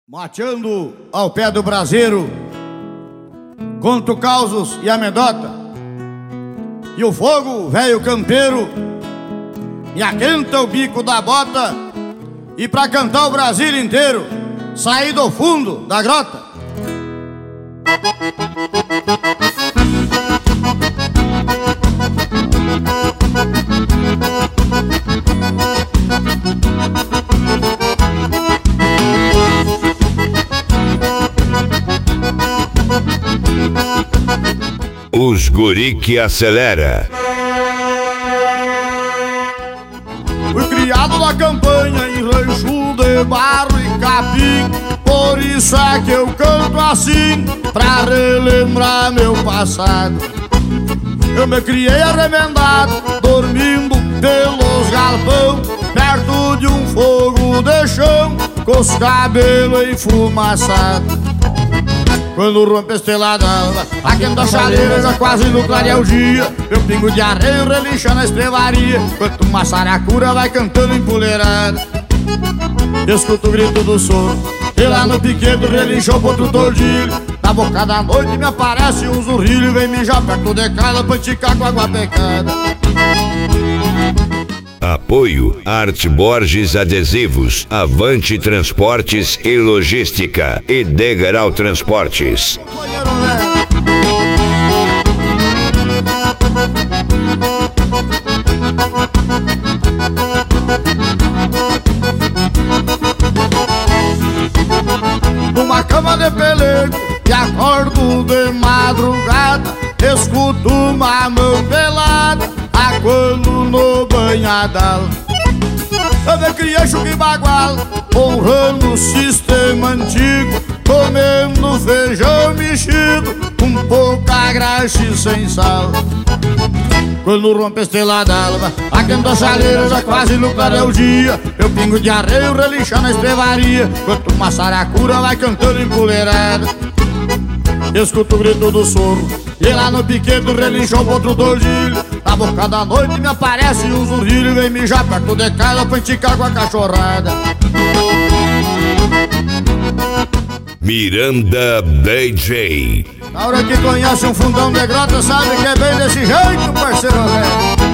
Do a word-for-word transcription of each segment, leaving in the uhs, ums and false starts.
Mateando ao pé do braseiro, conto causos e amedota, e o fogo, velho campeiro, me aquenta o bico da bota. E pra cantar o Brasil inteiro, saí do fundo da grota. Os guri que acelera. Fui criado na campanha em rancho de barro e capim, por isso é que eu canto assim, pra relembrar meu passado. Eu me criei arremendado, dormindo pelos galpão, perto de um fogo de chão, com os cabelos enfumaçados. Quando rompe a estrelada d'alva, aquenta a chaleira, já quase no clarear o dia, meu pingo de arreio relincha na estrevaria, enquanto uma saracura vai cantando empoleirada. Escuto o grito do sono, e lá no piquedo relinchou pro outro tordilho. Na boca da noite me aparece um zurrilho, vem mijar perto de casa pra esticar com água pecada. Apoio Arte Borges Adesivos, Avante Transportes e Logística e Degrau Transportes. Numa cama de pelego e acordo de madrugada, escuto uma mão pelada aguando no banhadal. Eu me criei chuque bagual, honrando o sistema antigo, comendo feijão mexido, com pouca graxa e sem sal. Quando rompe a estrela d'alva, aquenta a chaleira, já quase no clarear o dia, meu pingo de arreio relincha na estrevaria, enquanto uma saracura vai cantando empoleirada. Escuto o grito do soro, e lá no piquedo relinchou pro outro tordilho. Na boca da noite me aparece um zurrilho, vem mijar perto de casa pra esticar com a cachorrada. Miranda D J. Na hora que conhece um fundão de grota, sabe que é bem desse jeito, parceiro velho.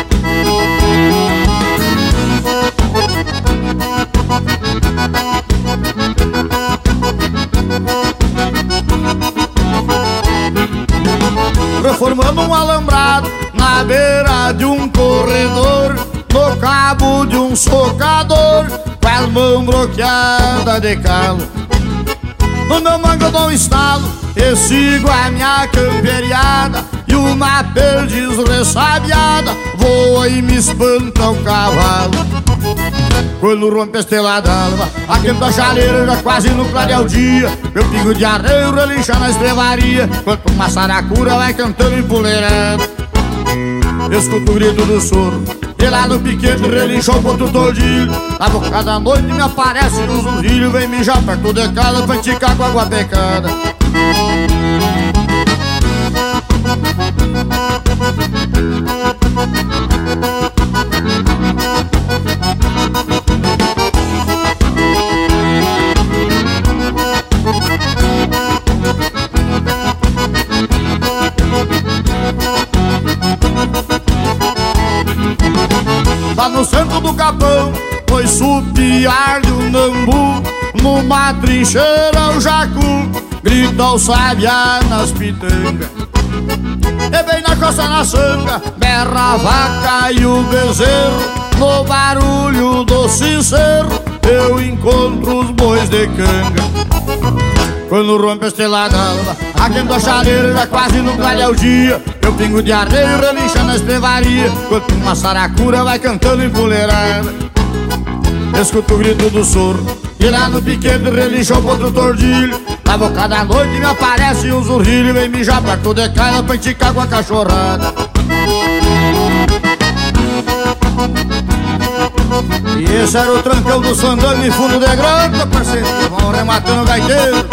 Reformando um alambrado na beira de um corredor, no cabo de um socador, com as mãos bloqueadas de calo. No meu mango eu dou um estalo e sigo a minha camperiada, e uma perdiz ressabiada voa e me espanta o cavalo. Quando rompe a estrela d'alva, aquenta a chaleira, já quase no clarear o dia, meu pingo de arreio relincha na estrevaria, enquanto uma saracura vai cantando empoleirada. Escuto o grito do soro, e lá no piquete relinchou pro outro tordilho. Na boca da noite me aparece um zurrilho, vem mijar perto de casa pra esticar com água pecada. Lá no centro do capão, foi supiar de um nambu, numa trincheira o jacu grita o sabiá nas pitangas. E bem na costa na sanga, berra a vaca e o bezerro, no barulho do sincero eu encontro os bois de canga. Quando rompe a estrela d'alva, aquenta a chaleira, já quase no clarear o dia, meu pingo de arreio relincha na estrevaria, enquanto uma saracura vai cantando empoleirada. Escuto o grito do soro, e lá no piquete relinchou pro outro tordilho. Na boca da noite me aparece um zurrilho, vem mijar perto de casa pra esticar com a cachorrada. E esse era o trancão do sandango em fundo de grota, parceiro, vão rematando o gaiteiro.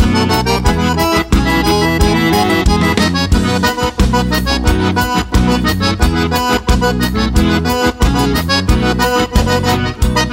Thank you.